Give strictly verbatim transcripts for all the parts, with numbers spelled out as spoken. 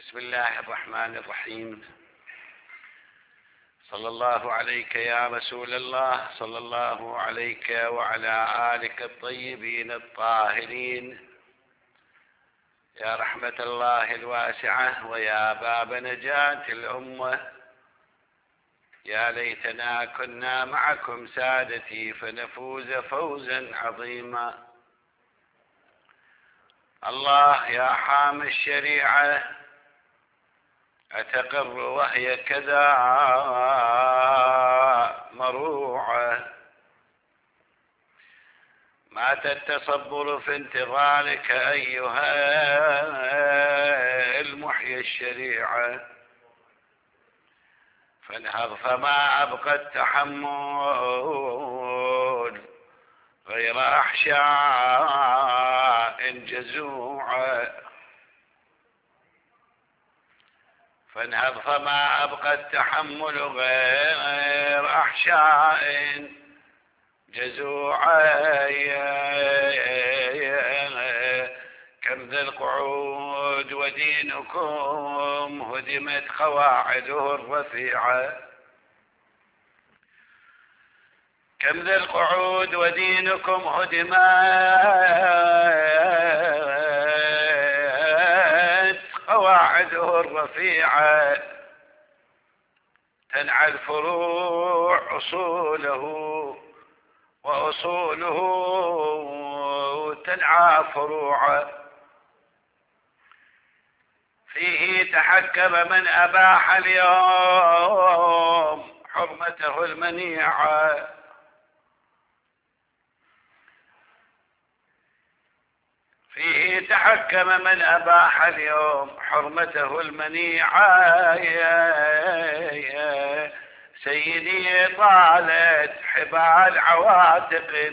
بسم الله الرحمن الرحيم. صلى الله عليك يا رسول الله، صلى الله عليك وعلى آلك الطيبين الطاهرين، يا رحمة الله الواسعة ويا باب نجاة الأمة. يا ليتنا كنا معكم سادتي فنفوز فوزا عظيما. الله يا حامي الشريعة، أتقر وهي كذا مروعة، مات التصبر في انتظارك أيها المحيي الشريعة، فانهض فما أبقى التحمل غير أحشاء جزوعة، فانهض فما أبقى التحمل غير أحشاء جزوعة. كم ذا القعود ودينكم هدمت قواعده الرفيعة، كم ذا القعود ودينكم هدمت قواعده الرفيعة، تنعى الفروع أصوله وأصوله تنعى فروعه. فيه تحكم من أباح اليوم حرمته المنيعة، فيه تحكم من أباح اليوم حرمته المنيعة. سيدي طالت حبال عواتق،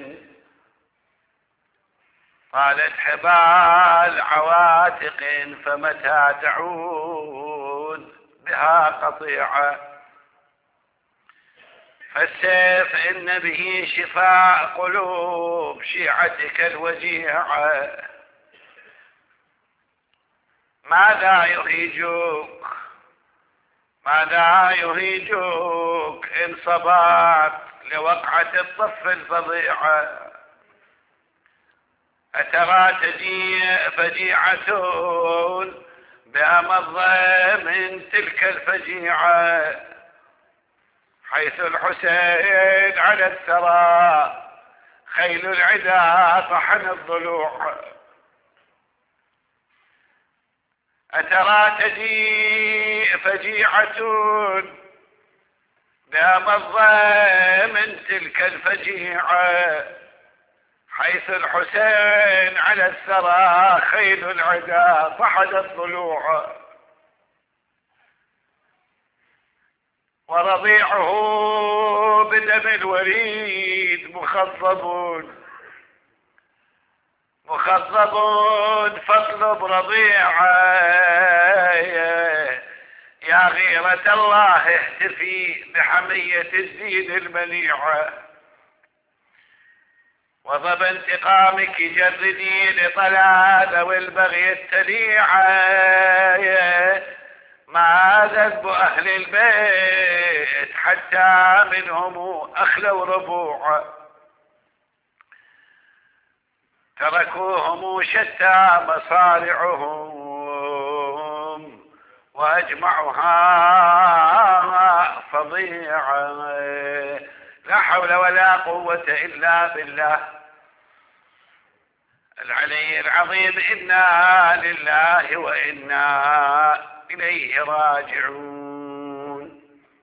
طالت حبال عواتق فمتى تعود بها قطيعة. فالسيف إن به شفاء قلوب شيعتك الوجيعة. ماذا يهيجوك ماذا يهيجوك إن صبرت لوقعة الطف الفظيعة. أترى تجيء فجيعة بأمض من تلك الفجيعة، حيث الحسين على الثرى خيل العدا طحن الضلوع. أترى تجيء فجيعة بأمض من تلك الفجيعة، حيث الحسين على الثرى خيل العدا طحن الضلوع. ورضيعه بدم الوريد مخضب مخضب فاطلب رضيعه. يا غيرة الله اهتفي بحمية الزين المنيعة، وضب انتقامك جردي لطلال والبغي التليعة. ما ذنب أهل البيت حتى منهم أخلوا ربوعا، تركوهم شتى مصارعهم وأجمعها فظيعا. لا حول ولا قوة إلا بالله العلي العظيم. إنا لله وإنا إليه راجعون.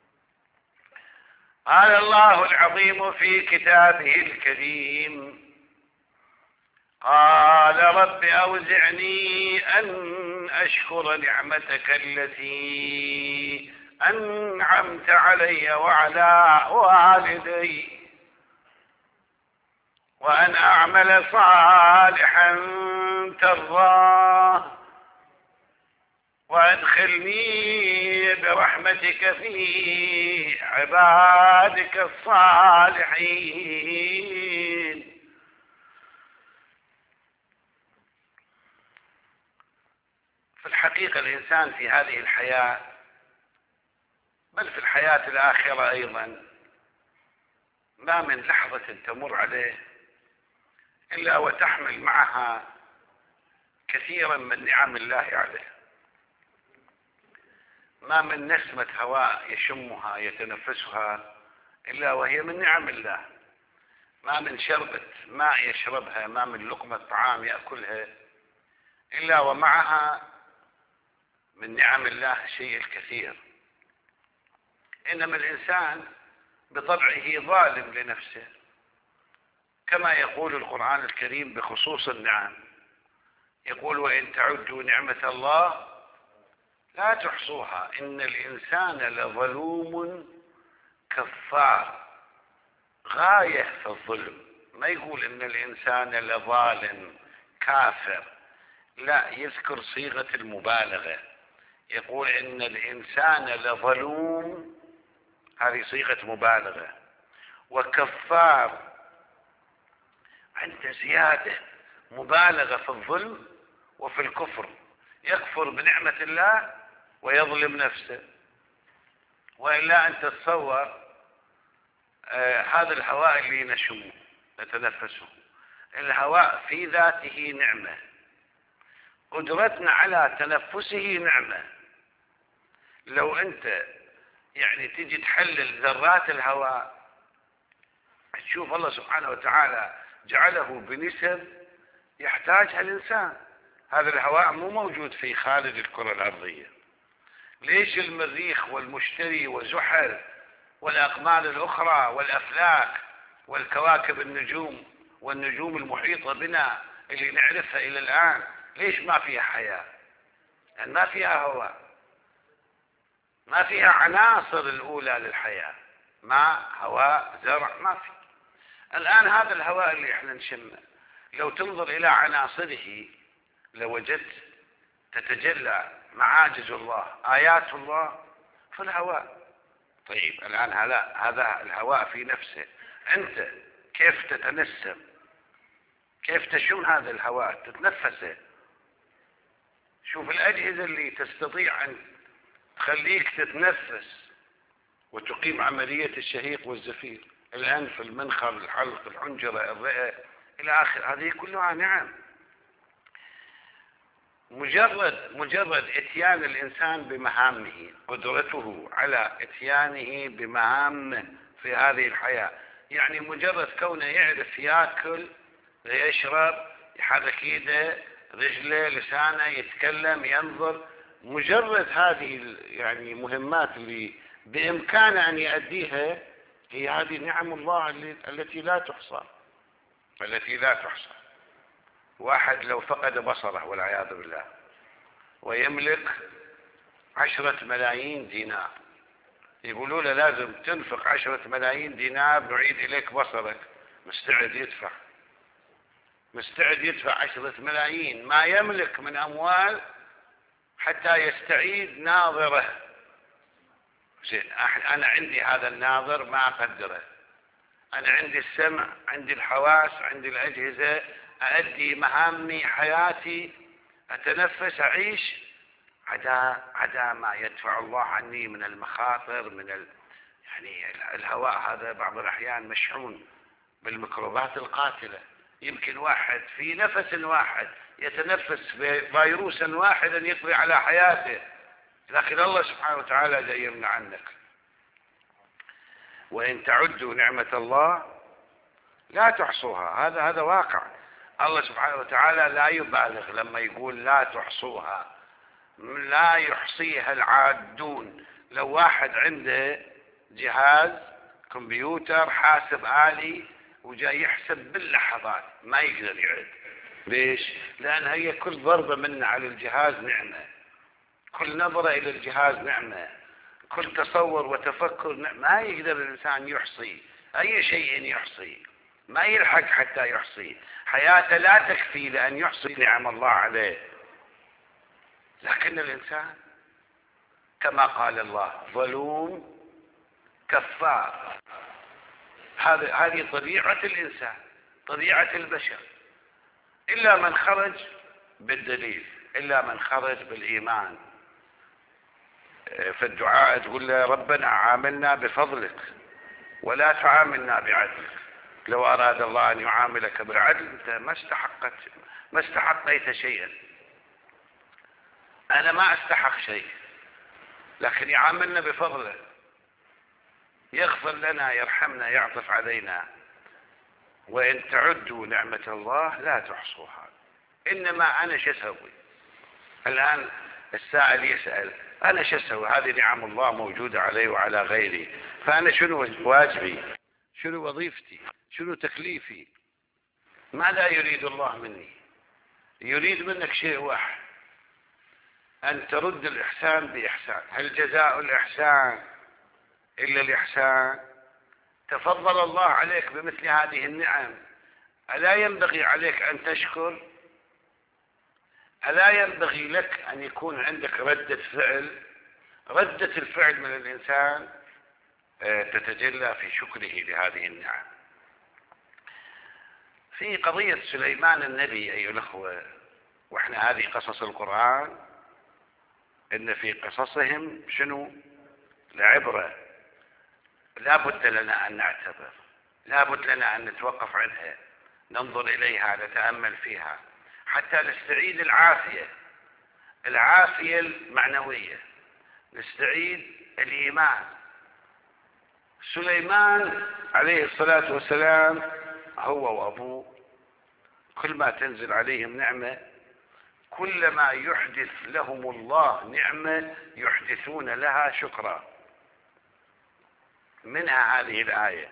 قال الله العظيم في كتابه الكريم: قال رب أوزعني أن أشكر نعمتك التي أنعمت علي وعلى والدي، وأن أعمل صالحا ترضاه، وأدخلني برحمتك في عبادك الصالحين. في الحقيقة الإنسان في هذه الحياة بل في الحياة الآخرة أيضا ما من لحظة تمر عليه إلا وتحمل معها كثيرا من نعم الله عليه. ما من نسمة هواء يشمها يتنفسها إلا وهي من نعم الله. ما من شربة ماء يشربها، ما من لقمة طعام يأكلها إلا ومعها من نعم الله شيء الكثير. إنما الإنسان بطبعه ظالم لنفسه، كما يقول القرآن الكريم بخصوص النعم، يقول: وإن تعدوا نعمة الله لا تحصوها إن الإنسان لظلوم كفار. غاية في الظلم، ما يقول إن الإنسان لظالم كافر، لا، يذكر صيغة المبالغة، يقول إن الإنسان لظلوم، هذه صيغة مبالغة، وكفار عند زيادة، مبالغة في الظلم وفي الكفر، يكفر بنعمة الله ويظلم نفسه. وإلا أن تتصور آه هذا الهواء اللي نشمه نتنفسه، الهواء في ذاته نعمة، قدرتنا على تنفسه نعمة. لو أنت يعني تجي تحلل ذرات الهواء تشوف الله سبحانه وتعالى جعله بنسب يحتاجها الإنسان. هذا الهواء مو موجود في خارج الكرة الأرضية. ليش المريخ والمشتري وزحل والأقمار الأخرى والأفلاك والكواكب النجوم والنجوم المحيطة بنا اللي نعرفها إلى الآن ليش ما فيها حياة؟ يعني ما فيها هواء، ما فيها عناصر الأولى للحياة، ماء، هواء، زرع، ما في. الآن هذا الهواء اللي احنا نشمه لو تنظر إلى عناصره لوجدت تتجلى معاجز الله، آيات الله في الهواء. طيب الآن هذا هذا الهواء في نفسه، أنت كيف تتنسم؟ كيف تشم هذا الهواء تتنفسه؟ شوف الأجهزة اللي تستطيع أن تخليك تتنفس وتقيم عملية الشهيق والزفير، الأنف، المنخر، الحلق، الحنجرة، الرئة إلى آخر، هذه كلها نعم. مجرد مجرد اتيان الإنسان بمهامه، قدرته على اتيانه بمهامه في هذه الحياة، يعني مجرد كونه يعرف ياكل، يشرب، يحرك يده، رجله، لسانه، يتكلم، ينظر، مجرد هذه يعني مهمات اللي بإمكانه أن يؤديها، هي هذه نعم الله التي لا تحصى، التي لا تحصى. واحد لو فقد بصره والعياذ بالله ويملك عشرة ملايين دينار، يقولوا له لازم تنفق عشرة ملايين دينار نعيد إليك بصرك، مستعد يدفع، مستعد يدفع عشرة ملايين ما يملك من أموال حتى يستعيد ناظره. زين، أنا عندي هذا الناظر ما أقدره، أنا عندي السمع، عندي الحواس، عندي الأجهزة، أؤدي مهامي، حياتي، أتنفس، أعيش، عدا عدا ما يدفع الله عني من المخاطر، من ال... يعني الهواء هذا بعض الأحيان مشحون بالميكروبات القاتلة. يمكن واحد في نفس واحد يتنفس فيروسا واحدا يقضي على حياته، لكن الله سبحانه وتعالى لا يمنع عنك. وإن تعدوا نعمة الله لا تحصوها، هذا هذا واقع. الله سبحانه وتعالى لا يبالغ لما يقول لا تحصوها، لا يحصيها العادون. لو واحد عنده جهاز كمبيوتر حاسب آلي وجاي يحسب باللحظات ما يقدر يعد. ليش؟ لأن هي كل ضربة منا على الجهاز نعمة، كل نظرة إلى الجهاز نعمة، كل تصور وتفكر نعمة. ما يقدر الإنسان يحصي أي شيء، يحصي ما يلحق حتى يحصي، حياته لا تكفي لأن يحصي نعم الله عليه. لكن الإنسان كما قال الله ظلوم كفار. هذه هذه طبيعة الإنسان، طبيعة البشر، إلا من خرج بالدليل. إلا من خرج بالإيمان. في الدعاء تقول له ربنا عاملنا بفضلك ولا تعاملنا بعدلك. لو أراد الله أن يعاملك بالعدل أنت ما استحقت ما استحقيت شيئا. أنا ما أستحق شيء، لكن يعاملنا بفضله، يغفر لنا، يرحمنا، يعطف علينا. وإن تعدوا نعمة الله لا تحصوها. إنما أنا شو أسوي؟ الآن السائل يسأل أنا شو أسوي؟ هذه نعم الله موجودة علي وعلى غيري، فأنا شنو واجبي؟ شنو وظيفتي؟ شنو تكليفي؟ ماذا يريد الله مني؟ يريد منك شيء واحد، أن ترد الإحسان بإحسان. هل جزاء الإحسان إلا الإحسان؟ تفضل الله عليك بمثل هذه النعم، ألا ينبغي عليك أن تشكر؟ ألا ينبغي لك أن يكون عندك ردة فعل؟ ردة الفعل من الإنسان تتجلى في شكره لهذه النعم. في قضية سليمان النبي أيها الأخوة، وإحنا هذه قصص القرآن، إن في قصصهم شنو؟ لعبرة. لا بد لنا أن نعتبر، لا بد لنا أن نتوقف عنها، ننظر إليها، نتأمل فيها، حتى نستعيد العافية، العافية المعنوية، نستعيد الإيمان. سليمان عليه الصلاة والسلام هو وأبوه كل ما تنزل عليهم نعمة، كلما يحدث لهم الله نعمة يحدثون لها شكرا. منها هذه الآية،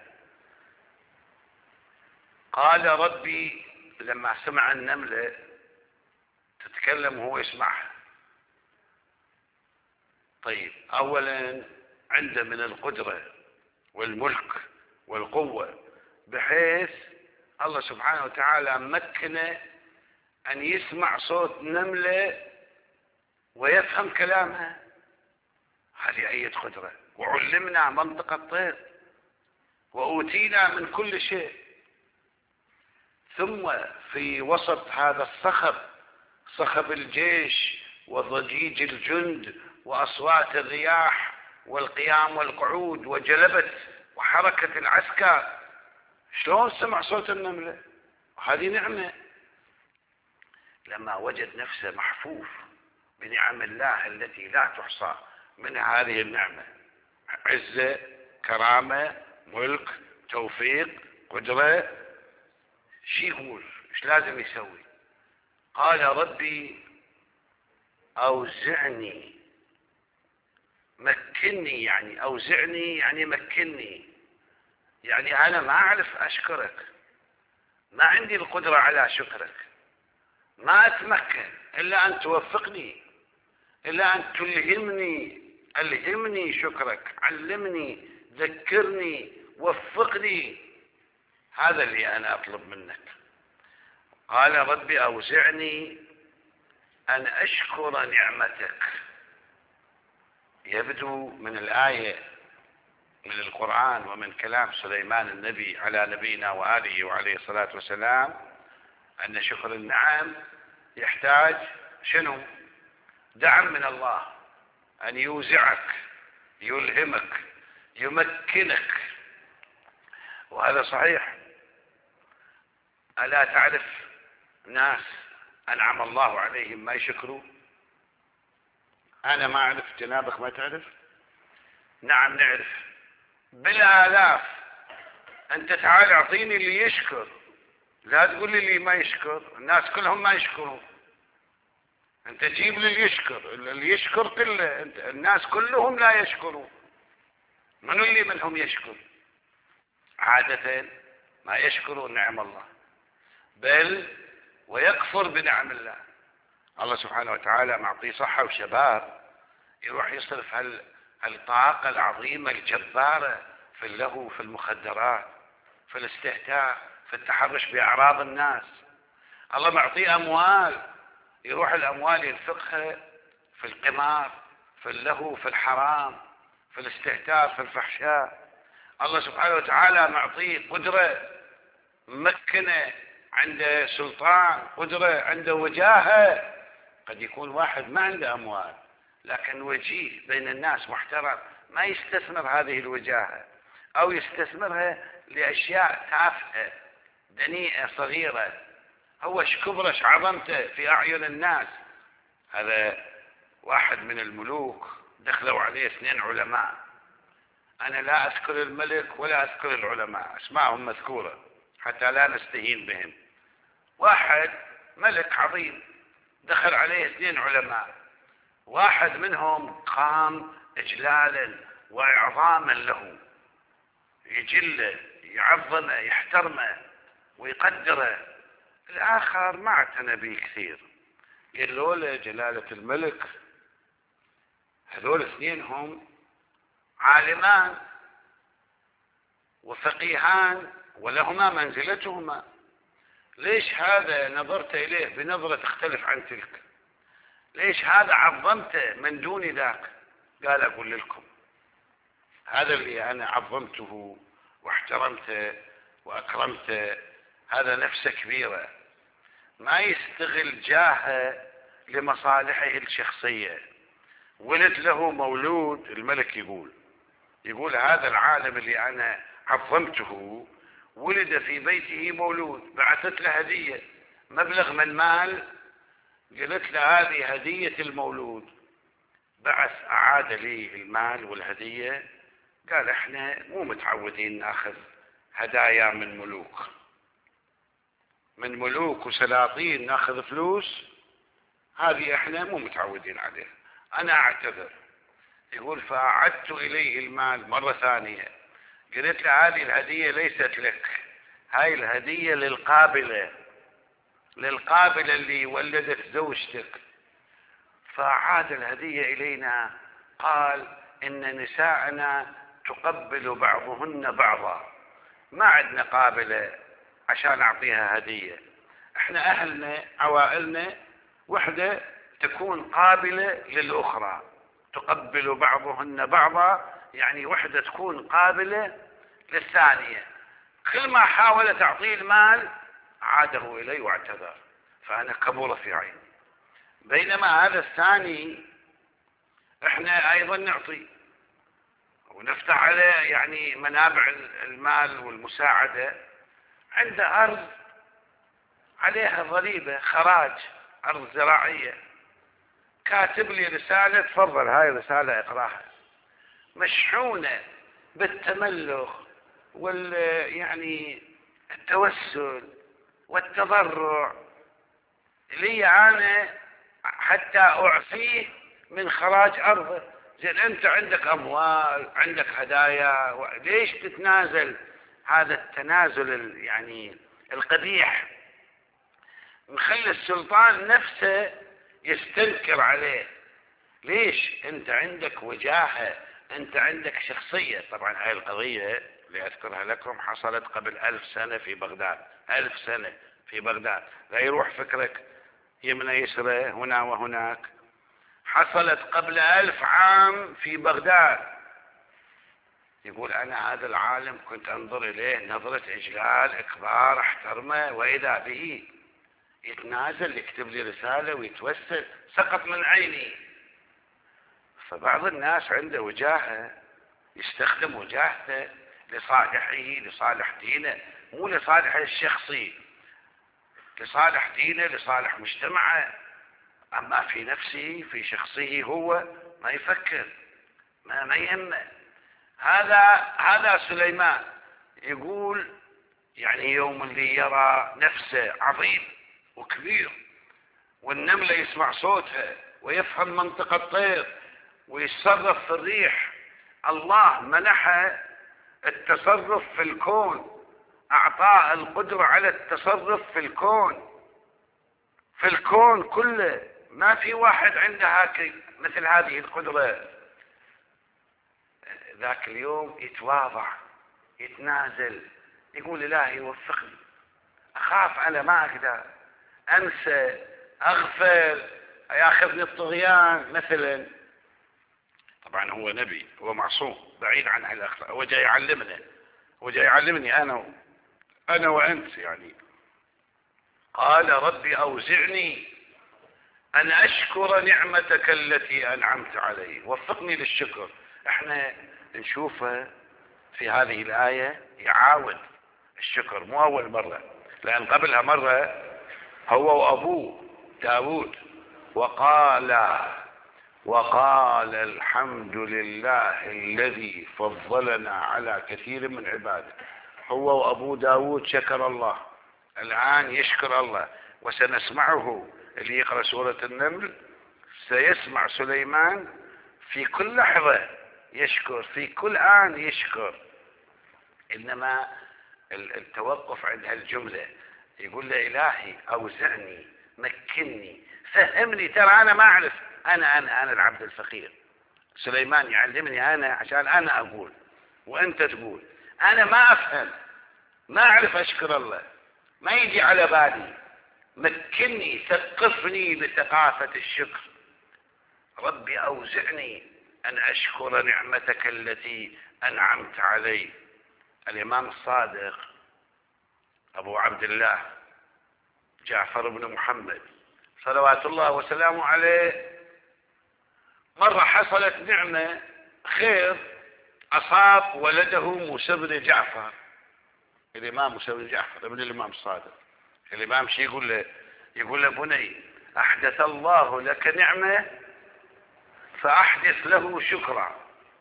قال ربي، لما سمع النملة تتكلم وهو يسمعها. طيب، أولا عنده من القدرة والملك والقوة بحيث الله سبحانه وتعالى مكنه أن يسمع صوت نملة ويفهم كلامها. هذه أية قدرة. وعلمنا منطق الطير وأوتينا من كل شيء. ثم في وسط هذا الصخب، صخب الجيش وضجيج الجند وأصوات الرياح والقيام والقعود وجلبة وحركة العسكر، شلون سمع صوت النملة؟ هذه نعمة. لما وجد نفسه محفوف بنعم الله التي لا تحصى، من هذه النعمة عزة، كرامة، ملك، توفيق، قدرة، شي يقول؟ ايش لازم يسوي؟ قال ربي أوزعني، مكني، يعني أوزعني يعني مكني، يعني أنا ما أعرف أشكرك، ما عندي القدرة على شكرك، ما أتمكن إلا أن توفقني، إلا أن تلهمني، ألهمني شكرك، علمني، ذكرني، وفقني. هذا اللي أنا أطلب منك. قال ربي أوزعني أن أشكر نعمتك. يبدو من الآية من القرآن ومن كلام سليمان النبي على نبينا وآله وعليه الصلاة والسلام أن شكر النعم يحتاج شنو؟ دعم من الله، أن يوزعك، يلهمك، يمكنك. وهذا صحيح. ألا تعرف ناس أنعم الله عليهم ما يشكروا؟ أنا ما أعرف، جنابك ما تعرف؟ نعم نعرف، بالآلاف. أنت تعال أعطيني اللي يشكر، لا تقول لي اللي ما يشكر. الناس كلهم ما يشكرون، أنت جيب لي اللي يشكر. اللي يشكر كله، الناس كلهم لا يشكرون. من اللي منهم يشكر؟ عادة ما يشكرون نعم الله، بل ويكفر بنعم الله. الله سبحانه وتعالى معطيه صحة وشباب، يروح يصرف هال الطاقة العظيمة الجبارة في اللهو، في المخدرات، في الاستهتار، في التحرش بأعراض الناس. الله معطيه أموال، يروح الأموال ينفقها في القمار، في اللهو، في الحرام، في الاستهتار، في الفحشاء. الله سبحانه وتعالى معطيه قدرة، مكنه، عنده سلطان، قدرة، عنده وجاهة، قد يكون واحد ما عنده أموال لكن وجيه بين الناس محترم، ما يستثمر هذه الوجاهة أو يستثمرها لأشياء تافهة دنيئة صغيرة. هو شكبرش عظمته في أعين الناس. هذا واحد من الملوك دخلوا عليه اثنين علماء، أنا لا أذكر الملك ولا أذكر العلماء، أسماءهم مذكورة حتى لا نستهين بهم. واحد ملك عظيم دخل عليه اثنين علماء، واحد منهم قام إجلالا وإعظاما له، يجله يعظمه يحترمه ويقدره. الآخر ما اعتنى به كثير، قالوا له جلالة الملك هذول اثنين هم عالمان وفقيهان ولهما منزلتهما، ليش هذا نظرت إليه بنظرة تختلف عن تلك؟ ليش هذا عظمته من دون ذاك؟ قال أقول لكم، هذا اللي أنا عظمته واحترمته وأكرمته هذا نفسه كبيرة، ما يستغل جاهه لمصالحه الشخصية. ولد له مولود، الملك يقول يقول هذا العالم اللي أنا عظمته ولد في بيته مولود، بعثت له هدية مبلغ من مال، قلت له هذه هدية المولود. بعث أعاد لي المال والهدية، قال احنا مو متعودين ناخذ هدايا من ملوك، من ملوك وسلاطين ناخذ فلوس، هذه احنا مو متعودين عليها، انا اعتذر. يقول فأعدت إليه المال مرة ثانية، قلت له هذه الهدية ليست لك، هاي الهدية للقابلة، للقابلة اللي ولدت زوجتك. فعاد الهدية إلينا، قال إن نساءنا تقبل بعضهن بعضا، ما عندنا قابلة عشان أعطيها هدية، احنا أهلنا عوائلنا وحدة تكون قابلة للأخرى، تقبل بعضهن بعضا يعني وحدة تكون قابلة للثانية. كل ما حاول تعطيه المال عاده إلي واعتذر، فأنا كبر في عيني. بينما هذا الثاني احنا أيضا نعطي ونفتح عليه يعني منابع المال والمساعدة، عنده أرض عليها ضريبة خراج، أرض زراعية، كاتب لي رسالة تفضل هاي الرسالة اقراها، مشحونة بالتملق وال يعني التوسل والتضرع لي أنا حتى أعفيه من خراج أرضه. زين أنت عندك أموال عندك هدايا، ليش تتنازل؟ هذا التنازل يعني القبيح مخلي السلطان نفسه يستنكر عليه. ليش؟ أنت عندك وجاهة، أنت عندك شخصية. طبعا هاي القضية اللي أذكرها لكم حصلت قبل ألف سنة في بغداد، ألف سنة في بغداد، لا يروح فكرك يمنى يسرى هنا وهناك، حصلت قبل ألف عام في بغداد. يقول أنا هذا العالم كنت أنظر إليه نظرة إجلال إكبار احترمه، وإذا به يتنازل يكتب لي رسالة ويتوسل، سقط من عيني. فبعض الناس عنده وجاهة يستخدم وجاهته لصالحه لصالح دينه، مو لصالحه الشخصي، لصالح دينه لصالح مجتمعه، أما في نفسه في شخصه هو ما يفكر، ما, ما يهمه. هذا هذا سليمان يقول يعني يوم اللي يرى نفسه عظيم وكبير والنملة يسمع صوتها ويفهم منطق الطير ويتصرف في الريح، الله منحه التصرف في الكون، أعطاه القدرة على التصرف في الكون، في الكون كله، ما في واحد عنده هاك مثل هذه القدرة. ذاك اليوم يتواضع يتنازل، يقول إلهي وفقني، أخاف أنا ما أقدر، أنسى أغفل ياخذني الطغيان مثلا. طبعا هو نبي، هو معصوم بعيد عن هالأخلاق، هو جاي يعلمنا، هو جاي يعلمني أنا أنا وأنت يعني. قال ربي أوزعني أن أشكر نعمتك التي أنعمت علي، وفقني للشكر. احنا نشوفه في هذه الآية يعاود الشكر، مو أول مرة، لأن قبلها مرة هو وأبوه داود وقال وقال الحمد لله الذي فضلنا على كثير من عباده. هو وأبو داود شكر الله، الآن يشكر الله. وسنسمعه اللي يقرأ سورة النمل سيسمع سليمان في كل لحظة يشكر، في كل آن يشكر. إنما التوقف عند هالجملة، يقول له إلهي أوزعني، مكني، فهمني، ترى أنا ما أعرف، أنا أنا أنا العبد الفقير. سليمان يعلمني أنا عشان أنا أقول وأنت تقول. أنا ما أفهم، ما أعرف أشكر الله، ما يجي على بالي. مكني، ثقفني بثقافة الشكر. ربي أوزعني أن أشكر نعمتك التي أنعمت علي. الإمام الصادق أبو عبد الله جعفر بن محمد صلوات الله وسلامه عليه، مرة حصلت نعمة خير أصاب ولده موسى بن جعفر. الإمام موسى بن جعفر ابن الإمام الصادق، الإمام شي يقول له؟ يقول له بني أحدث الله لك نعمة فأحدث له شكرا.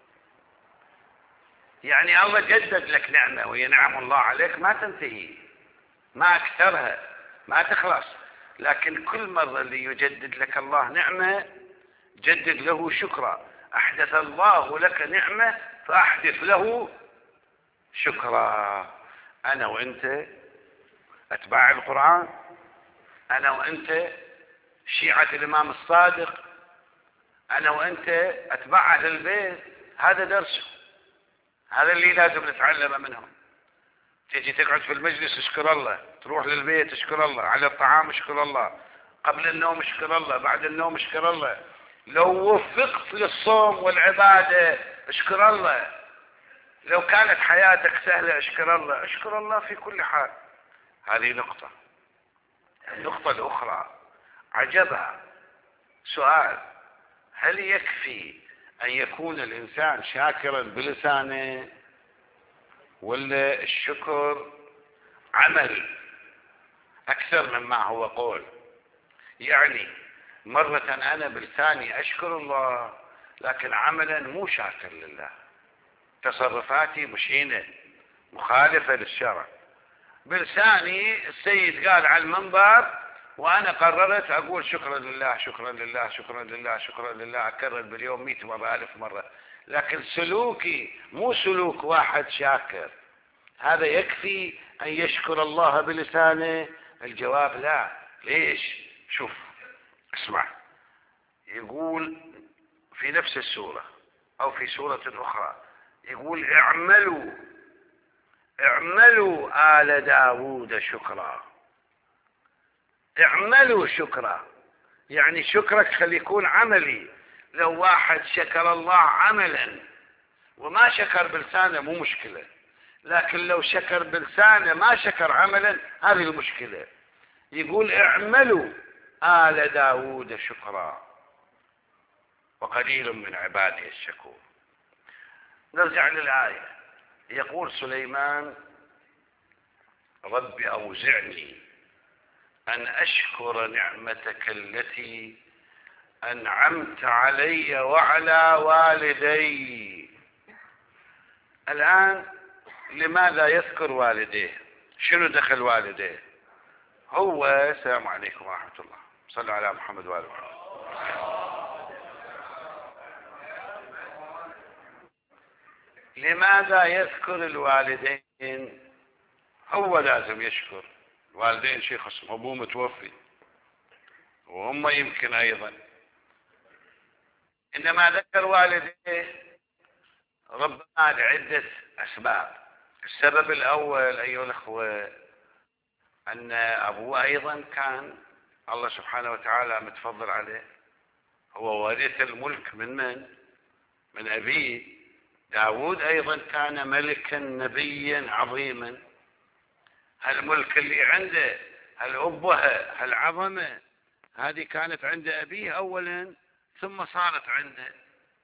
يعني الله جدد لك نعمة، وهي نعم الله عليك ما تنتهي، ما أكثرها، ما تخلص، لكن كل مرة اللي يجدد لك الله نعمة جدد له شكرا. أحدث الله لك نعمة فأحدث له شكرا. أنا وأنت أتباع القرآن، أنا وأنت شيعة الإمام الصادق، أنا وأنت أتباع أهل البيت، هذا درسه، هذا اللي لازم نتعلمه منهم. تيجي تقعد في المجلس اشكر الله، تروح للبيت اشكر الله، على الطعام اشكر الله، قبل النوم اشكر الله، بعد النوم اشكر الله، لو وفقت للصوم والعبادة اشكر الله، لو كانت حياتك سهلة اشكر الله، اشكر الله في كل حال. هذه نقطة. النقطة الأخرى عجبها سؤال: هل يكفي أن يكون الإنسان شاكرا بلسانه، ولا الشكر عمل أكثر مما هو قول؟ يعني مرة أنا بلساني أشكر الله، لكن عملا مو شاكر لله، تصرفاتي مشينة مخالفة للشرع. بلساني السيد قال على المنبر وأنا قررت أقول شكرا لله شكرا لله شكرا لله شكرا لله، أكرر باليوم مئة مرة ألف مرة، لكن سلوكي مو سلوك واحد شاكر. هذا يكفي أن يشكر الله بلسانه؟ الجواب لا. ليش؟ شوف اسمع، يقول في نفس السورة أو في سورة أخرى، يقول اعملوا اعملوا آل داود شكرا. اعملوا شكرا، يعني شكرك خلي يكون عملي. لو واحد شكر الله عملا وما شكر بلسانه مو مشكلة، لكن لو شكر بلسانه ما شكر عملا هذه المشكلة. يقول اعملوا آل داود شكرا وقليل من عباده الشكور. نرجع للآية. يقول سليمان: رب أوزعني أن أشكر نعمتك التي أنعمت علي وعلى والدي. الآن لماذا يذكر والديه؟ شنو دخل والديه؟ هو السلام عليكم ورحمة الله، صلوا على محمد وآل محمد. لماذا يذكر الوالدين؟ هو لازم يشكر الوالدين، شيء خصم، أبوه متوفي وهم يمكن أيضا، إنما ذكر والديه ربما لعدة أسباب. السبب الأول أيها الأخوة أن أبوه أيضا كان الله سبحانه وتعالى متفضل عليه، هو ورث الملك من من؟ من أبيه. داود أيضا كان ملكا نبيا عظيما، هالملك اللي عنده، هالأبهة، هالعظمة، هذه كانت عند أبيه أولا ثم صارت عنده،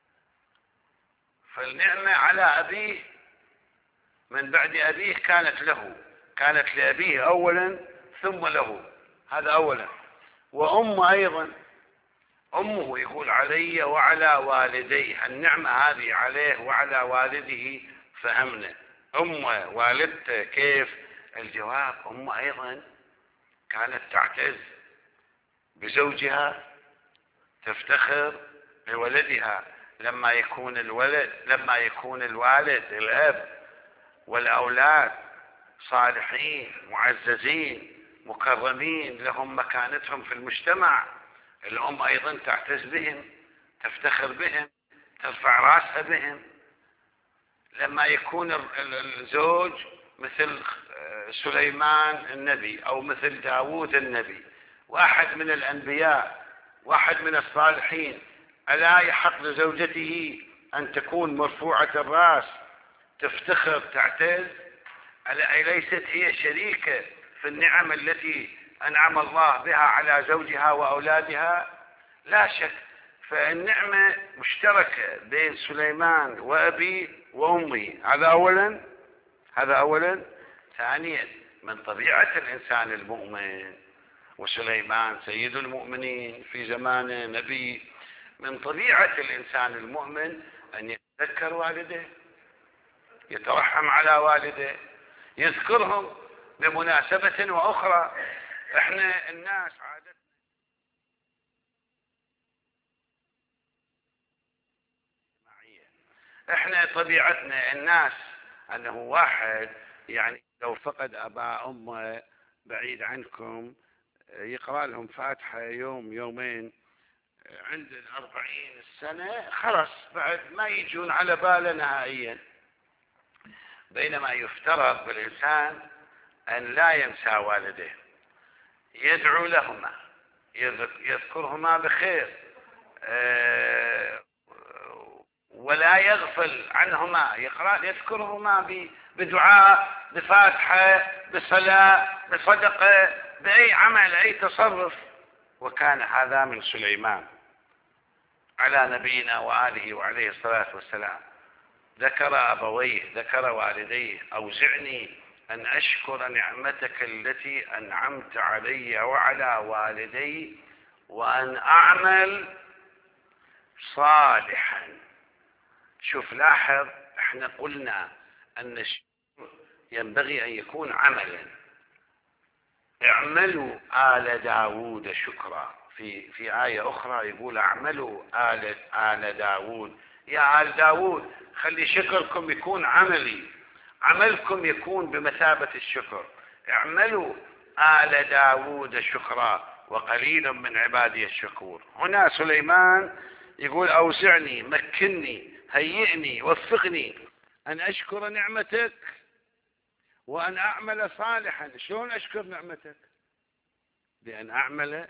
فالنعمة على أبيه من بعد أبيه كانت له، كانت لأبيه أولا ثم له، هذا أولا. وأمه أيضا، أمه يقول علي وعلى والديه، النعمة هذه عليه وعلى والده. فهمنا أمه والدته كيف؟ الجواب أمه أيضا كانت تعتز بزوجها، تفتخر بولدها. لما يكون الولد لما يكون الوالد الأب والأولاد صالحين معززين مكرمين لهم مكانتهم في المجتمع، الأم أيضا تعتز بهم، تفتخر بهم، ترفع راسها بهم. لما يكون الزوج مثل سليمان النبي أو مثل داود النبي، واحد من الأنبياء، واحد من الصالحين، ألا يحق لزوجته أن تكون مرفوعة الرأس، تفتخر، تعتز؟ أليست هي شريكة في النعم التي أنعم الله بها على زوجها وأولادها؟ لا شك. فالنعمة مشتركة بين سليمان وأبيه وأمه، هذا أولا. هذا أولا. ثانيا، من طبيعة الإنسان المؤمن، وسليمان سيد المؤمنين في زمانه نبي، من طبيعة الإنسان المؤمن أن يتذكر والده، يترحم على والده، يذكرهم بمناسبة وأخرى. احنا الناس عادتنا احنا طبيعتنا الناس انه واحد يعني لو فقد اباه امه بعيد عنكم يقرأ لهم فاتحة يوم يومين، عند الأربعين السنة خلاص بعد ما يجون على باله نهائيا. بينما يفترض بالإنسان أن لا ينسى والديه، يدعو لهما، يذكرهما بخير، ولا يغفل عنهما، يقرأ يذكرهما بدعاء، بفاتحة، بصلاة، بصدقة، بأي عمل، أي تصرف. وكان هذا من سليمان على نبينا وآله وعليه الصلاة والسلام. ذكر أبويه، ذكر والديه: أوزعني أن أشكر نعمتك التي أنعمت علي وعلى والدي وأن أعمل صالحا. شوف لاحظ، احنا قلنا أن الشكر ينبغي أن يكون عملا. اعملوا آل داود شكرا، في في آية أخرى يقول اعملوا آل آل داود. يا آل داود خلي شكركم يكون عملي، عملكم يكون بمثابة الشكر. اعملوا آل داود شكرا وقليل من عبادي الشكور. هنا سليمان يقول أوزعني، مكنني، هيئني، وفقني أن أشكر نعمتك وأن أعمل صالحا. شلون أشكر نعمتك؟ بأن أعمل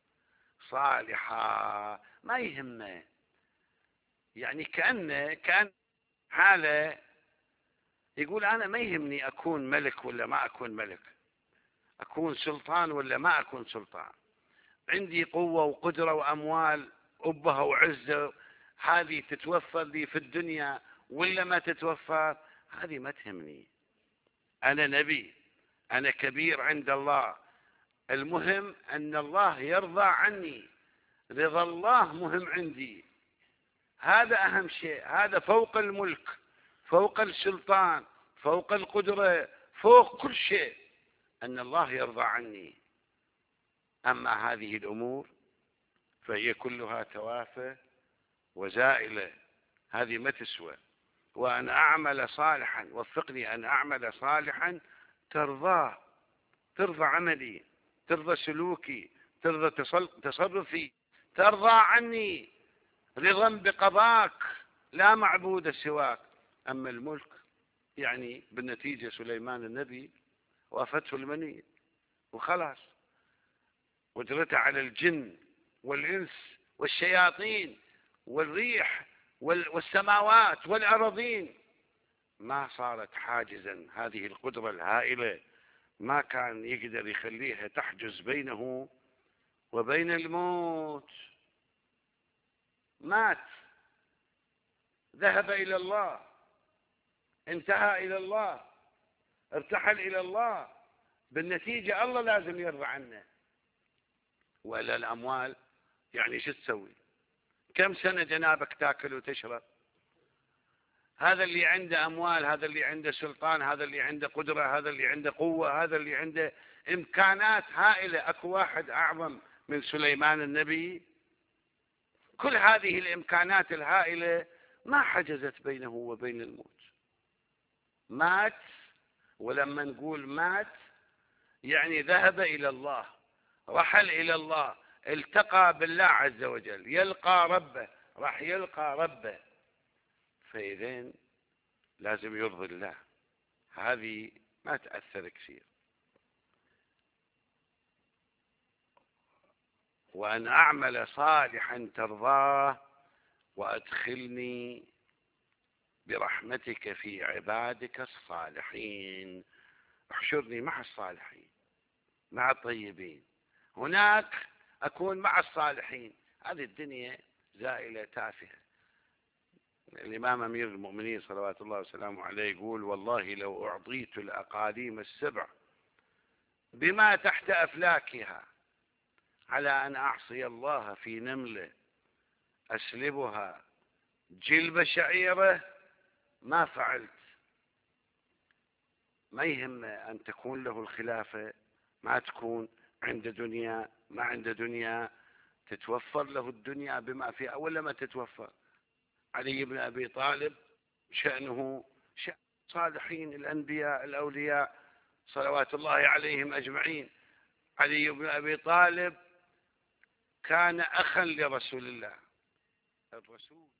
صالحا. ما يهمه، يعني كأنه كأن حالة يقول أنا ما يهمني أكون ملك ولا ما أكون ملك، أكون سلطان ولا ما أكون سلطان، عندي قوة وقدرة وأموال أبها وعزة، هذه تتوفر لي في الدنيا ولا ما تتوفر، هذه ما تهمني. أنا نبي، أنا كبير عند الله، المهم أن الله يرضى عني، رضا الله مهم عندي، هذا أهم شيء. هذا فوق الملك، فوق السلطان، فوق القدرة، فوق كل شيء، أن الله يرضى عني. أما هذه الأمور فهي كلها توافه وزائلة، هذه ما تسوى. وأن أعمل صالحا، وفقني أن أعمل صالحا ترضاه، ترضى عملي، ترضى سلوكي، ترضى تصرفي، ترضى عني، رضا بقضاك لا معبود سواك. أما الملك يعني بالنتيجة سليمان النبي وافته المنية وخلاص، قدرته على الجن والإنس والشياطين والريح والسماوات والأراضين ما صارت حاجزا. هذه القدرة الهائلة ما كان يقدر يخليها تحجز بينه وبين الموت. مات، ذهب إلى الله، انتهى إلى الله، ارتحل إلى الله، بالنتيجة الله لازم يرضى عنه. وإلا الأموال يعني شو تسوي؟ كم سنة جنابك تاكل وتشرب؟ هذا اللي عنده أموال، هذا اللي عنده سلطان، هذا اللي عنده قدرة، هذا اللي عنده قوة، هذا اللي عنده إمكانات هائلة. أكو واحد أعظم من سليمان النبي؟ كل هذه الإمكانات الهائلة ما حجزت بينه وبين الموت. مات، ولما نقول مات يعني ذهب إلى الله، رحل إلى الله، التقى بالله عز وجل، يلقى ربه، راح يلقى ربه. فإذن لازم يرضي الله، هذه ما تأثر كثير. وأن أعمل صالحا ترضاه وأدخلني برحمتك في عبادك الصالحين. احشرني مع الصالحين، مع الطيبين، هناك أكون مع الصالحين. هذه الدنيا زائلة تافهة. الإمام أمير المؤمنين صلوات الله وسلامه عليه يقول: والله لو أعطيت الأقاليم السبع بما تحت أفلاكها على أن أعصي الله في نملة أسلبها جلب شعيرة ما فعلت. ما يهم أن تكون له الخلافة، ما تكون عنده دنيا، ما عنده دنيا، تتوفر له الدنيا بما فيها ولا ما تتوفر. علي بن أبي طالب شأنه شأن الصالحين الأنبياء الأولياء صلوات الله عليهم أجمعين. علي بن أبي طالب كان أخا لرسول الله. الرسول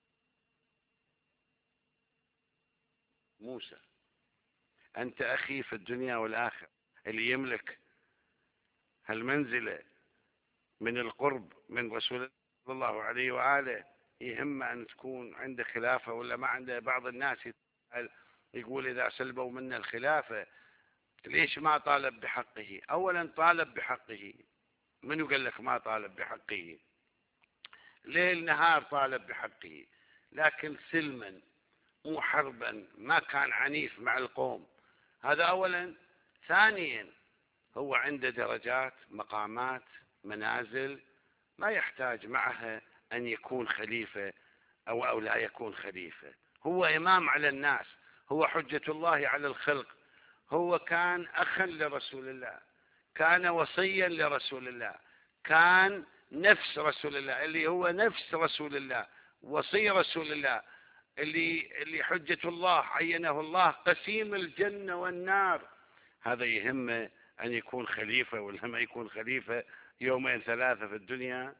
موسى: أنت أخي في الدنيا والآخرة. اللي يملك هالمنزلة من القرب من رسول الله صلى الله عليه وآله يهم أن تكون عنده خلافة ولا ما عنده. بعض الناس يقول إذا سلبوا منا الخلافة ليش ما طالب بحقه؟ أولا طالب بحقه. من يقول لك ما طالب بحقه؟ ليل نهار طالب بحقه، لكن سلما مو حربا، ما كان عنيف مع القوم. هذا أولا. ثانيا هو عنده درجات، مقامات، منازل، ما يحتاج معها أن يكون خليفة أو أو لا يكون خليفة. هو إمام على الناس، هو حجة الله على الخلق. هو كان أخا لرسول الله، كان وصيا لرسول الله، كان نفس رسول الله، اللي هو نفس رسول الله، وصي رسول الله، اللي اللي حجة الله عينه الله قسيم الجنة والنار. هذا يهمه أن يكون خليفة ولا ما يكون خليفة يومين ثلاثة في الدنيا؟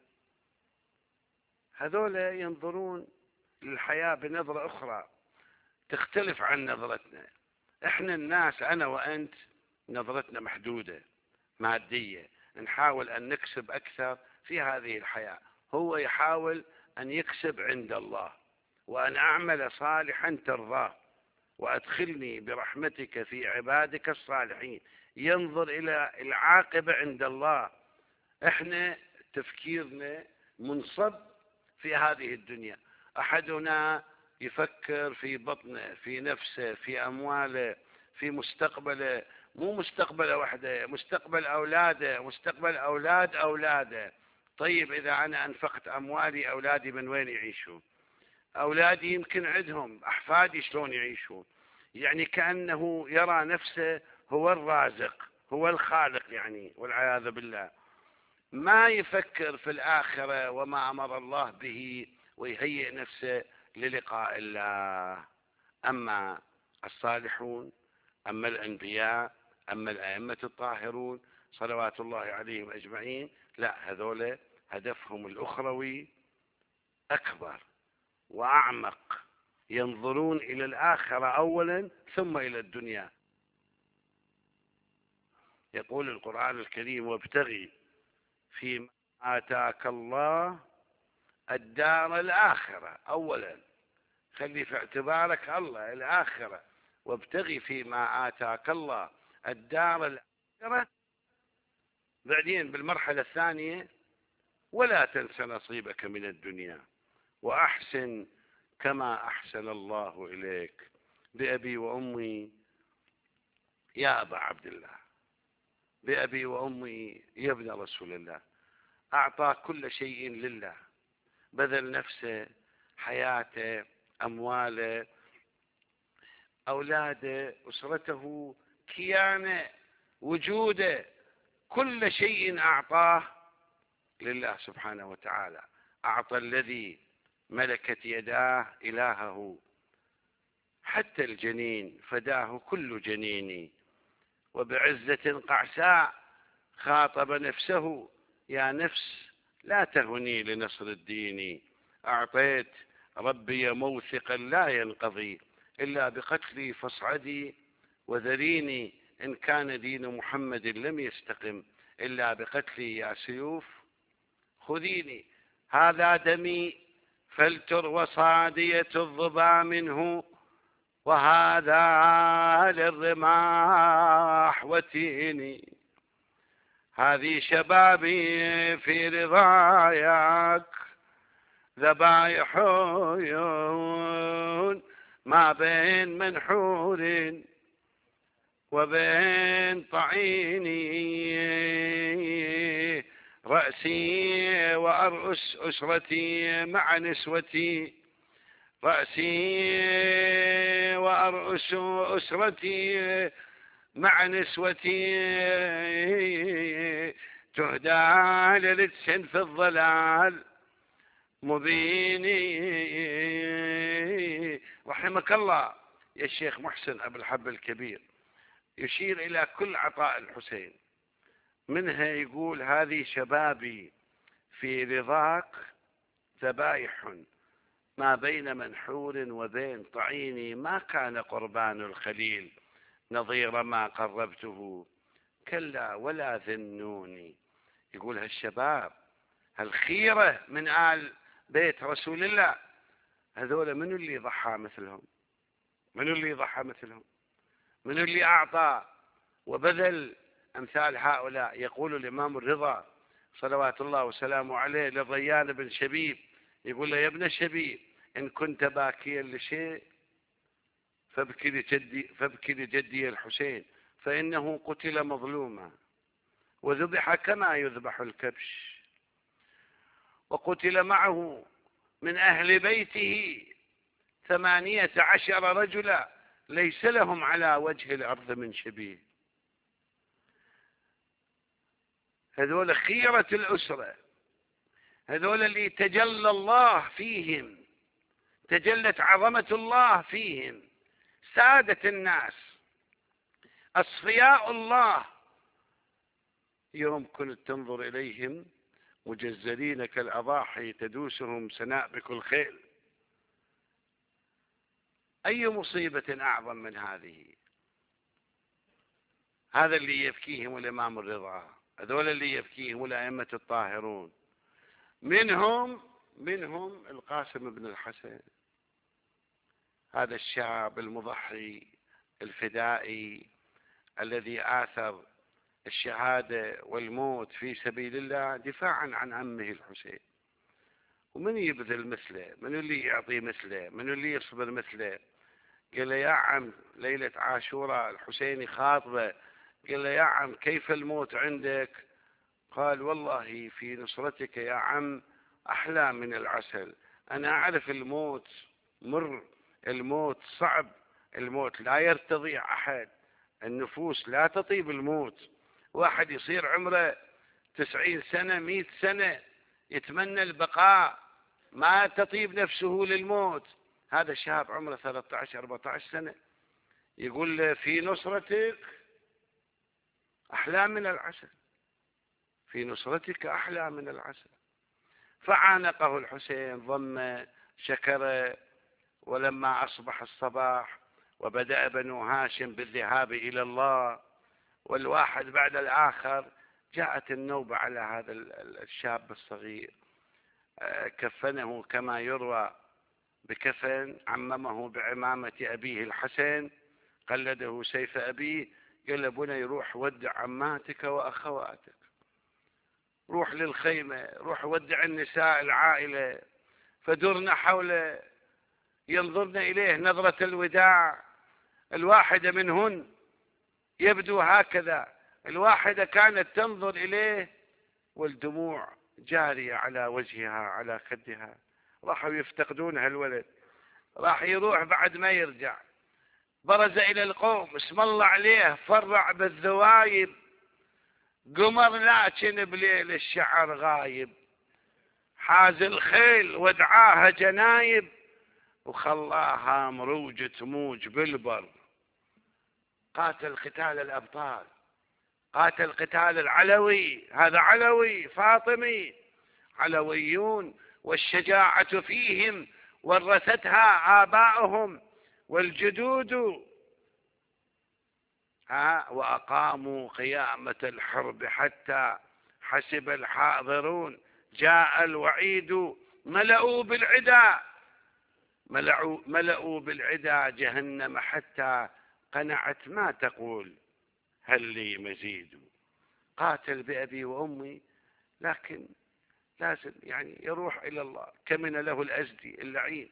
هذول ينظرون للحياة بنظرة أخرى تختلف عن نظرتنا. إحنا الناس، أنا وأنت، نظرتنا محدودة مادية، نحاول أن نكسب أكثر في هذه الحياة. هو يحاول أن يكسب عند الله. وأن أعمل صالحا ترضاه وأدخلني برحمتك في عبادك الصالحين. ينظر إلى العاقبة عند الله. إحنا تفكيرنا منصب في هذه الدنيا. أحدنا يفكر في بطنه، في نفسه، في أمواله، في مستقبله، مو مستقبل وحده، مستقبل أولاده، مستقبل أولاد أولاده. طيب إذا أنا أنفقت أموالي، أولادي من وين يعيشون؟ أولادي يمكن عندهم أحفادي شلون يعيشون؟ يعني كأنه يرى نفسه هو الرازق، هو الخالق يعني، والعياذ بالله. ما يفكر في الآخرة وما أمر الله به ويهيئ نفسه للقاء الله. أما الصالحون، أما الأنبياء، أما الأئمة الطاهرون صلوات الله عليهم أجمعين، لا، هذول هدفهم الأخروي أكبر وأعمق. ينظرون إلى الآخرة أولا ثم إلى الدنيا. يقول القرآن الكريم: وابتغي فيما آتاك الله الدار الآخرة. أولا خلي في اعتبارك الله الآخرة. وابتغي فيما آتاك الله الدار الآخرة. بعدين بالمرحلة الثانية ولا تنس نصيبك من الدنيا وأحسن كما أحسن الله إليك. بأبي وأمي يا أبا عبد الله، بأبي وأمي يا ابن رسول الله، أعطى كل شيء لله، بذل نفسه، حياته، أمواله، أولاده، أسرته، كيانه، وجوده، كل شيء أعطاه لله سبحانه وتعالى. أعطى الذي ملكت يداه إلهه، حتى الجنين فداه كل جنين، وبعزة قعساء خاطب نفسه يا نفس لا تهني لنصر الدين. أعطيت ربي موثقا لا ينقضي إلا بقتلي فاصعدي، وذريني إن كان دين محمد لم يستقم إلا بقتلي يا سيوف خذيني. هذا دمي فلتروى صادية الظبا منه، وهذا للرماح وتيني. هذه شبابي في رضاياك ذبايح ما بين منحور وبين طعيني. رأسي وأرأس أسرتي مع نسوتي، رأسي وأرأس أسرتي مع نسوتي، تهدى للدس في الضلال مبيني. رحمك الله يا الشيخ محسن أبو الحب الكبير يشير إلى كل عطاء الحسين، منها يقول هذه شبابي في رضاك ذبائح ما بين منحور وبين طعيني، ما كان قربان الخليل نظير ما قربته كلا ولا ذنوني. يقول هالشباب هالخيرة من آل بيت رسول الله، هذول منو اللي ضحى مثلهم؟ منو اللي ضحى مثلهم؟ منو اللي أعطى وبذل أمثال هؤلاء؟ يقول الإمام الرضا صلوات الله وسلامه عليه للريان بن شبيب، يقول له يا ابن شبيب إن كنت باكيا لشيء فابكي لجدي, فابكي لجدي الحسين، فإنه قتل مظلوما وذبح كما يذبح الكبش، وقتل معه من أهل بيته ثمانية عشر رجلا ليس لهم على وجه الأرض من شبيه. هذول خيرة الأسرة، هذول اللي تجلى الله فيهم، تجلت عظمة الله فيهم، سادة الناس، أصفياء الله. يوم كنت تنظر إليهم مجزلين كالأضاحي تدوسهم سنابك الخيل. أي مصيبة أعظم من هذه؟ هذا اللي يبكيهم الإمام الرضا، هذول اللي يبكيهم الأئمة الطاهرون، منهم منهم القاسم بن الحسن، هذا الشاب المضحي الفدائي الذي آثر الشهادة والموت في سبيل الله دفاعا عن عمه الحسين. ومن يبذل مثله؟ من اللي يعطي مثله؟ من اللي يصبر مثله؟ قال له يا عم ليلة عاشوراء الحسين خاطبه، قال له يا عم كيف الموت عندك؟ قال والله في نصرتك يا عم أحلى من العسل. أنا أعرف الموت مر، الموت صعب، الموت لا يرتضي أحد، النفوس لا تطيب الموت. واحد يصير عمره تسعين سنة مئة سنة يتمنى البقاء، ما تطيب نفسه للموت. هذا الشاب عمره ثلاثة عشر أربعة عشر سنة يقول له في نصرتك أحلى من العسل، في نصرتك أحلى من العسل. فعانقه الحسين، ضم شكره. ولما أصبح الصباح وبدأ بنو هاشم بالذهاب إلى الله والواحد بعد الآخر، جاءت النوبة على هذا الشاب الصغير، كفنه كما يروى بكفن، عممه بعمامة أبيه الحسن، قلده سيف أبيه، قال له بني روح ودع عماتك وأخواتك. روح للخيمة، روح ودع النساء العائلة، فدرنا حوله ينظرن إليه نظرة الوداع. الواحدة منهن يبدو هكذا، الواحدة كانت تنظر إليه والدموع جارية على وجهها على خدها. راحوا يفتقدون هالولد، راح يروح بعد ما يرجع. برز إلى القوم، اسم الله عليه فرع بالذوايب، قمر لكن بليل الشعر غايب، حاز الخيل ودعاها جنايب، وخلاها مروجة موج بالبر. قاتل قتال الأبطال، قاتل قتال العلوي، هذا علوي فاطمي، علويون، والشجاعة فيهم ورثتها آباؤهم والجدود. ها وأقاموا قيامة الحرب حتى حسب الحاضرون جاء الوعيد، ملأوا بالعدا ملأوا, ملأوا بالعدا جهنم حتى قنعت ما تقول هل لي مزيد. قاتل بأبي وأمي، لكن لازم يعني يروح إلى الله. كمن له الأزدي اللعين،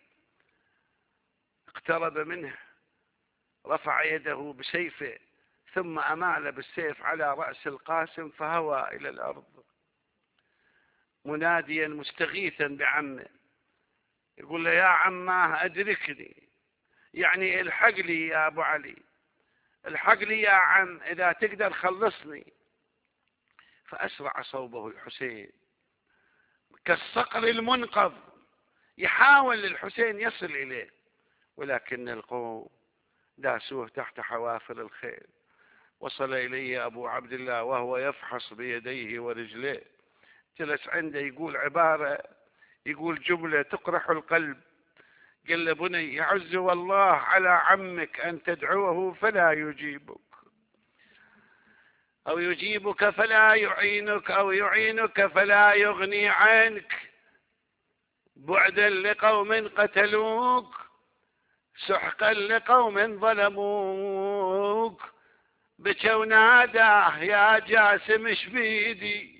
اقترب منه، رفع يده بسيفه ثم أمال بالسيف على رأس القاسم فهوى إلى الأرض مناديا مستغيثا بعمه، يقول له يا عماه أدركني، يعني الحق لي يا أبو علي، الحق لي يا عم، إذا تقدر خلصني. فأسرع صوبه الحسين كالصقر المنقض، يحاول الحسين يصل إليه، ولكن القوم داسوه تحت حوافر الخيل. وصل إلي أبو عبد الله وهو يفحص بيديه ورجليه، جلس عنده يقول عبارة، يقول جملة تقرح القلب. قال له بني يعز والله على عمك أن تدعوه فلا يجيبك، أو يجيبك فلا يعينك، أو يعينك فلا يغني عنك، بعدا لقوم قتلوك، سحقا لقوم ظلموك. بكى وناداه يا جاسم اش بيدي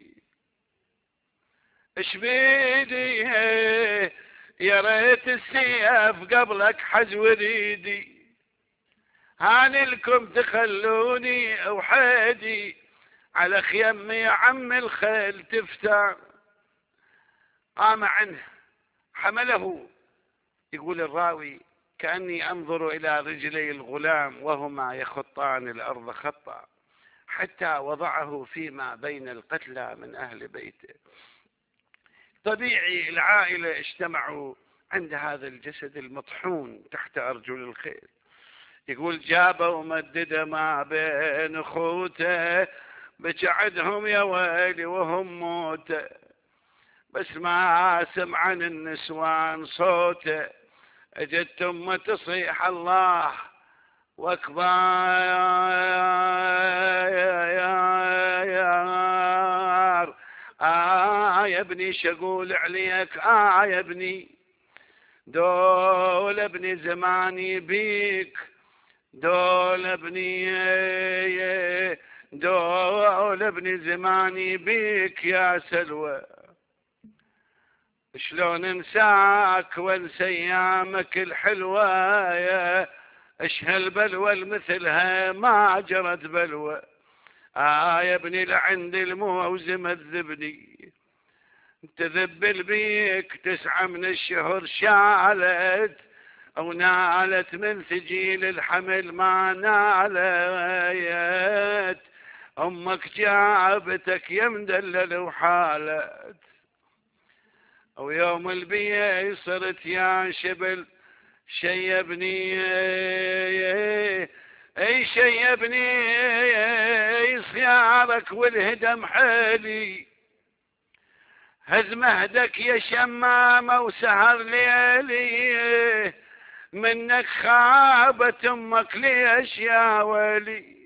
اش بيدي، يا ريت السيف قبلك حز وريدي، هاني لكم تخلوني وحيدي، على خيمي يا عم الخيل تفتر. قام عنه حمله، يقول الراوي كأني أنظر إلى رجلي الغلام وهما يخطان الأرض خطا، حتى وضعه فيما بين القتلى من أهل بيته. طبيعي العائلة اجتمعوا عند هذا الجسد المطحون تحت أرجل الخيل. يقول جابه ومدده ما بين أخوته، بجعدهم يا ويلي وهم موته، بس ما سمع النسوان صوته، اجت امه تصيح الله واكبر آه يا ابني شقول عليك، آه يا ابني دول ابني زماني بيك، دول ابني دول ابني زماني بيك يا سلوى، شلون انساك وانسى ايامك الحلوة، اش هالبلوى المثلها ما جرت بلوى، آه يا ابني لعند الموزم تذبني، تذبل بيك تسعة من الشهر شالت، او نالت من ثجيل الحمل ما نالت، امك جابتك يا مدلل وحالت، ويوم البيه صرت يا شبل شيبني، اي شيبني صيارك والهدم حالي، هز مهدك يا شمامة وسهر ليلي، منك خابت امك ليش يا ولي.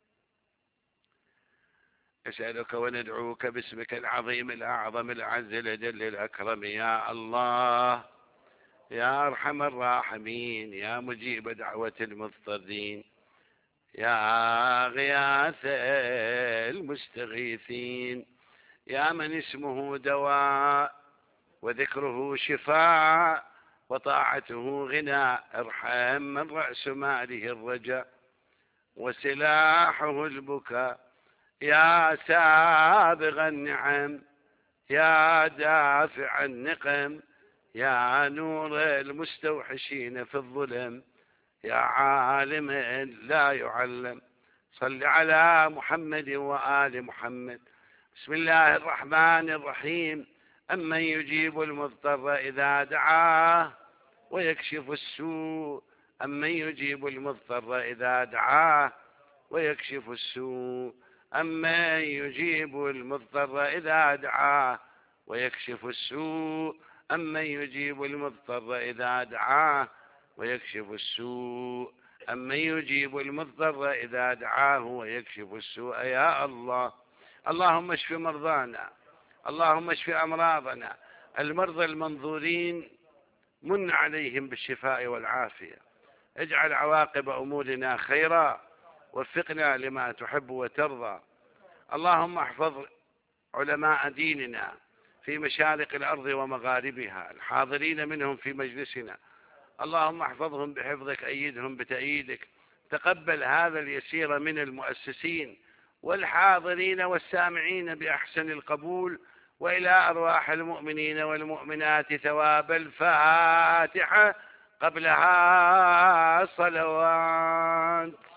أسألك وندعوك باسمك العظيم الأعظم الأعز الأجل الأكرم يا الله، يا أرحم الراحمين، يا مجيب دعوة المضطرين، يا غياث المستغيثين، يا من اسمه دواء وذكره شفاء وطاعته غنى، ارحم من رأس ماله الرجاء وسلاحه البكاء. يا سابغ النعم يا دافع النقم، يا نور المستوحشين في الظلم، يا عالم لا يعلم. صل على محمد وآل محمد. بسم الله الرحمن الرحيم. أمن يجيب المضطر إذا دعاه ويكشف السوء، أمن يجيب المضطر إذا دعاه ويكشف السوء، أمن يجيب المضطر إذا دعاه ويكشف السوء، أمن يجيب المضطر إذا دعاه ويكشف السوء، أمن يجيب المضطر إذا دعاه ويكشف السوء. يا الله، اللهم اشف مرضانا، اللهم اشف أمراضنا، المرضى المنظورين من عليهم بالشفاء والعافية، اجعل عواقب أمورنا خيرا، وفقنا لما تحب وترضى. اللهم احفظ علماء ديننا في مشارق الأرض ومغاربها، الحاضرين منهم في مجلسنا، اللهم احفظهم بحفظك، أيدهم بتأييدك. تقبل هذا اليسير من المؤسسين والحاضرين والسامعين بأحسن القبول، وإلى أرواح المؤمنين والمؤمنات ثواب الفاتحة قبلها صلوات.